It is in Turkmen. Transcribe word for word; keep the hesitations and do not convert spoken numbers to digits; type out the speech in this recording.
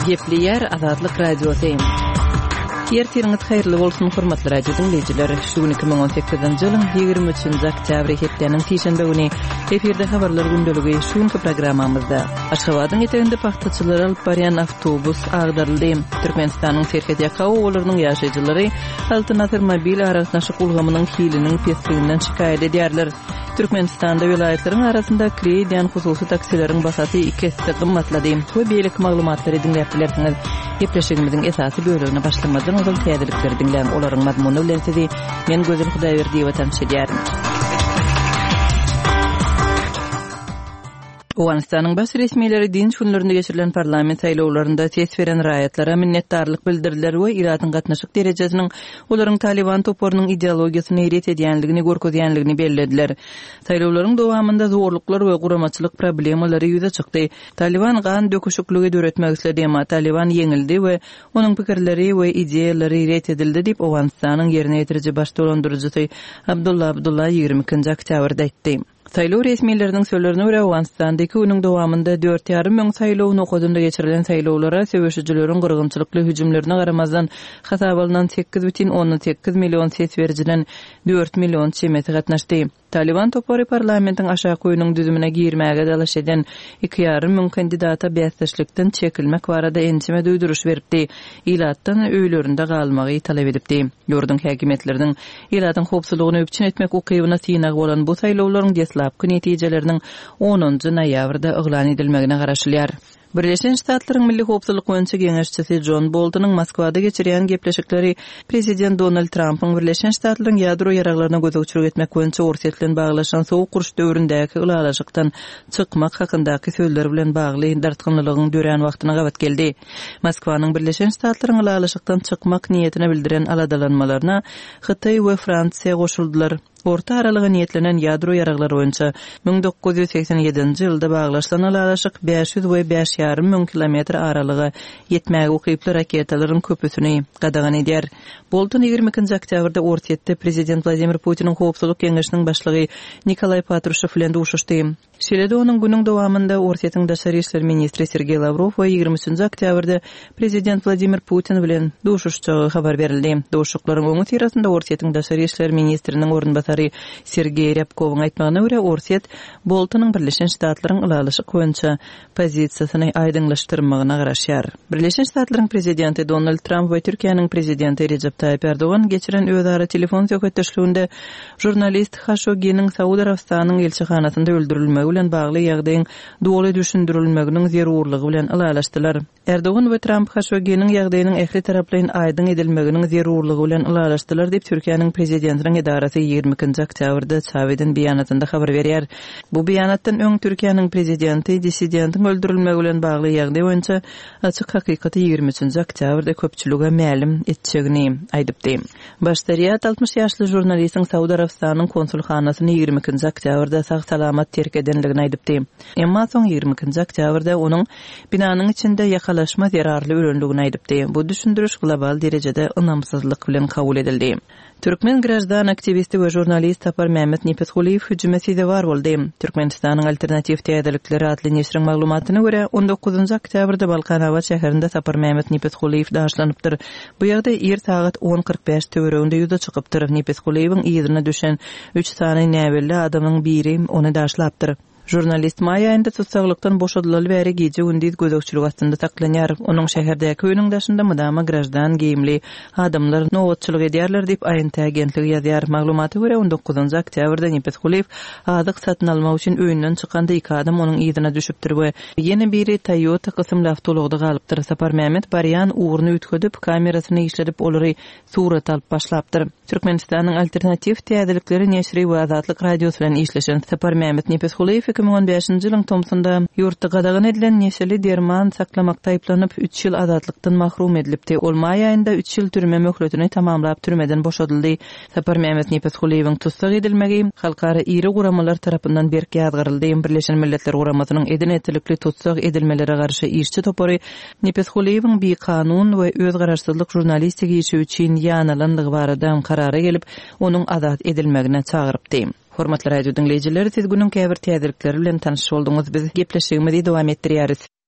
Gepli yer Azadlyk Radiosu. Ertiriniz hayırlı bolsun hormatly radio dinleyijiler. Şu iki bin on sekizinji ýylyň ýygrimi üçinji oktýabr hepdeniň tiýşembe güni efirde habarlar gündöligi şuňky programmamyzda. Aşgabatyň eteginde paxtaçylar alyp barýan awtobus agdaryldy. Türkmenistanyň Serhet Ýakaw olarynyň ýaşaýjylary altyn awtomobil araçnaşyk ulgamynyň hiliniň pesliginden şikaýet edýärler. Türkmenistanda vilayetlerin arasında krediýan hususy taksileriň basasy iki hisse gymmatlady. Bu beýlik maglumatlary dinläpdilersiňiz. Gepleşigimiziň esasy bölümine başlamadan ozal täzelikleri dinläň. Olaryň mazmuny bilen sizi men Gözül Hudaýberdiýewa tanış edýärim. Owganistanyň baş resmiýetleri din şunlarynda geçirilen parlament saýlawlarynda ses beren raýatlara minnetdarlyk bildirdiler we iratyň gatnaşyk derejesiniň olaryň Taliban toporunyň ideologiýasyny eret edýänligini görkezýänligini bellädiler. Saýlawlaryň dowamında zorluklar we guramaçylyk problemalary ýüze çykdy. Taliban gan döküşükligi döretmek isledi, ama Taliban ýeňildi we onuň pikirleri we ideýalary eret edildi diýip Owganistanyň ýerine ýetiriji baş dolandyrjysy Abdullah Abdullah ýygrimi ikinji oktýabrda aýtdy. Saýlaw resmiýetleriniň sözlerine görä Owganistandaky öňüň dowamında dört ýarrym müň saýlawyny okudunda geçirilen saýlawlara söwüşijileriň gyrgynçylykly hüjümlerine garamazdan hasap alynan sekiz бүтүн ондон sekiz million ses berjiden dört million çemeti gatnaşdy. Taliban topory parlamentiň aşağı goýunyň düzümine girmäge dalaş eden iki ýarrym müň kandidata bäsleşlikden çekilmek barada ençime duýduruş beripdi. Ilatdan öýlerinde galmagy talap edipdi. Ýurdun häkimetleriniň ilatyň howpsuzlygyny öpçün etmek ukybyna synagy bolan bu saýlawlaryň deslapky netijeleriniň onuncu noýabrda eglan edilmegine garaşylýar. Birleşen Ştatlaryň Milli Howpsuzlyk boýunça geňeşçisi John Boltonyň Moskwada geçirýän gepleşikleri Prezident Donald Trumpyň Birleşen Ştatlaryň ýadro ýaraglaryna gözegçilik etmek boýunça orsetlen baglaşan sowuk guruş döwründäki ulalaşykdan çykmak hakyndaky sözleri bilen bagly dartgynlygyň dören wagtyna gabat geldi. Moskwanyň Birleşen Ştatlaryň ulalaşykdan çykmak niýetini bildiren aladalanmalaryna Hytaý we Fransiýa goşuldylar. Orta aralyga niýetlenen ýadro ýaraglary boýunça bin dokuz ýüz seksen ýedinji ýylda baglaşylan ulalaşyk beş ýüz we beş ýarrym müň kilometr aralyga ýetmäge ukyply raketalaryň köpüsini gadagan edýär. Bolton ýygrimi ikinji oktýabrda Orsetde Prezident Vladimir Putiniň howpsuzlyk keňeşiniň başlygy Nikolay Patrushev bilen duşuşdy. Şeýle-de onuň günüň dowamında Orsetiň daşary işler ministri Sergey Lavrov we ýygrimi üçinji oktýabrda Prezident Vladimir Putin bilen duşuşjagy habar berildi. Duşuklaryň öňü tirasynda Orsetiň daşary işler ministriniň orunbasary Sergey Ryabkowyň aýtmagyna görä Orset Boltonyň Birleşen Ştatlaryň ulalaşyk boýunça pozisiýasyny aýdyňlaşdyrmagyna garaşýar. Birleşen Ştatlaryň prezidenti Donald Trump we Türkiýanyň prezidenti Recep Tayyip Erdogan geçiren özara telefon söhbetleşiginde jurnalist Khashoggi'niň Saudiýa Arabistanynyň elçihanasynda öldürilmegi bilen bagly ýagdaýyň dogry düşündirilmeginiň zerurlygy bilen ulalaşdylar. Erdogan we Trump Khashoggi'niň ýagdaýynyň ähli taraplaryň aýdyň edilmeginiň zerurlygy bilen ulalaşdylar diýip Türkiýanyň prezidentiniň edarasy ýygrimi ikinji oktýabrda çawydyn beýanatynda habar berýär. Bu beýanatdan öň Türkiýanyň prezidenti disidentiň öldürilmegi bilen bagly ýagdaý boýunça açyk hakykaty ýygrimi üçinji oktýabrda köpçülige ma'lum etjegini aýdypdy. Başdariýat altmış ýaşly jurnalistiň Saudiýa Arabistanynyň konsulxanasyny ýygrimi ikinji oktýabrda sag salamat terk edenligini aýdypdy. Emma soň ýygrimi ikinji oktýabrda onuň binanyň içinde ýakalaşma zerarly ölenligini aýdypdy. Bu düşündürüş global derejede ynamsyzlyk bilen kabul edildi. Türkmen grajdan aktivisti we jurnalist Tapar Mehmet Nipetguliyew hüjümesinde bar boldy. Türkmenistanyň alternativ täzelikleri adly neşriň maglumatyna görä on dokuzunju oktýabrda Balkanawat şäherinde Tapar Mehmet Nipetguliyew daşlanypdyr. Bu ýagdaý er sagat on kırk beş töwereginde ýüze çykypdyr. Nipetguliyewiň ýerine düşen üç sany näwelli adamyň biri ony daşlapdyr. Jurnalist Maya ýa-da tutsaglykdan boşadylaly bäri gece gündüz gözegçilik astynda saklanýar. Onuň şäherdäki öýüniň daşynda mydama grajdan giyimli adamlar nowatçylyk edýärler diýip aýynty agentligi ýazýar. Maglumaty görä on dokuzunju oktýabrda Nipetguliyew adyk satyn almak üçin öýünden çykanda iki adam onuň ýerine düşüpdir we ýene biri Toyota kysymly awtologda galypdyr. Sapar Mehmet baryan uğurny ütkedip kamerasyny işledip olary surat alyp başlapdyr. Türkmenistanyň alternativ täzelikleri neşri we Azatlyk radiosu bilen işleşen Sapar Mehmet Nipetguliyew iki bin on beşinji ýylyň Tomsonda ýurtda gadagan edilen neşeli derman saklamakda aýplanıp üç ýyl azatlykdan mahrum edilipdi. Ol may aýynda üç ýyl türme möhletini tamamlap türmeden boşadyldy. Sapar Mehmet Nipetguliyewiň tutsak edilmegi halkara iri guramalar tarapyndan berki ýazgyryldy. Birleşen Milletler Guramasynyň edin etlikli tutsak edilmelere garşy işçi topory Nipetguliyewiň bir kanun we öz garaşsyzlyk jurnalistik işi üçin ýanalandygy barada karara gelip onuň azat edilmegine çagyrypdy. Hormatly radio dinleyijiler, siz günün käbir täzelikleri bilen tanyş bolduňyz. Biz gepleşigimizi dowam etdirýäris.